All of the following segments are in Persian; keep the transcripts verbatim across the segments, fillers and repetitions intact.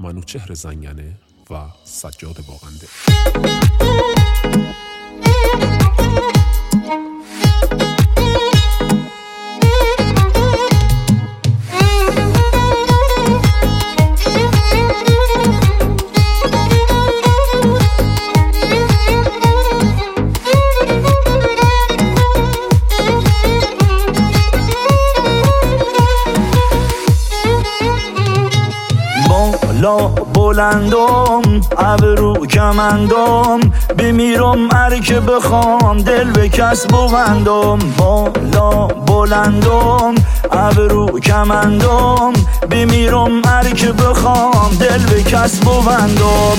منوچهر زنگنه و سجاد باغنده. بالا بلندم ابرو کمندم بمیرم هر که بخوام دل به کس ببندم. بالا بلندم ابرو کمندم بمیرم هر که بخوام دل به کس ببندم.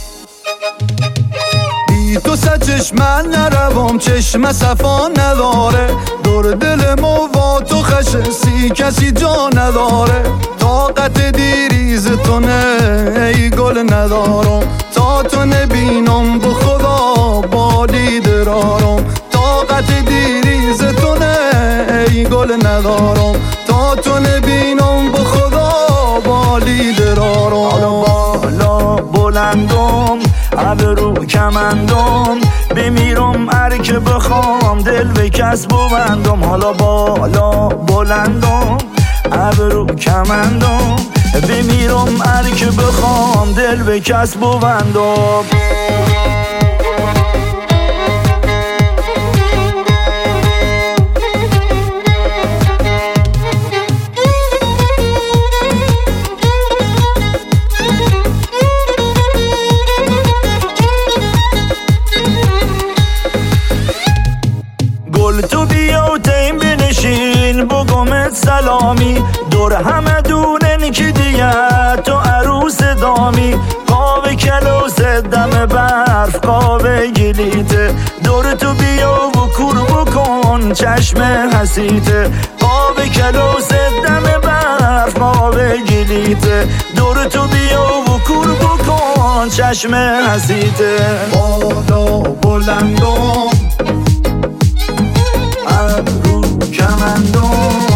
بی تو صد چشمن نروام چشم صفا نداره، دور دل ما تو خشسی کسی جا نداره. طاقت دیریز تو نه ای گل ندارم، تا تو نبینم به خدا بالی درارم. طاقت دیریز تو نه ای گل ندارم، تا تو نبینم به خدا بالی درارم. بالا بلندم ابرو کمندم بمیرم هر که بخوام دل به کس ببندم. حالا بالا بلندم ابرو کمندم بمیرم هر که بخوام دل به کس ببندم. گل تو بیا و تیم بنشین بگمت سلامی، دور همه دونن که دیگه تو عروس دامی. قاوه کلوس دم برف قاوه گلیته، دور تو بیا و کور بکن چشم حسیته. قاوه کلوس دم برف قاوه گلیته، دور تو بیا و کور بکن چشم حسیته. بالا بلندم ابرو کمندم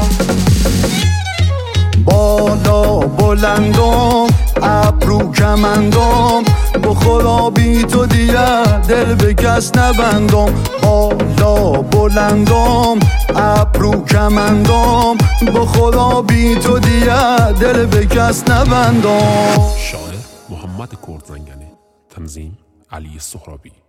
بالا بلندم ابرو کمندم به خدا بی تو دیگه دل به کس نبندم. بالا بلندم ابرو کمندم به خدا بی تو دیگه دل به کس نبندم. شاعر محمد کرد زنگنه، تنظیم علی سهرابی.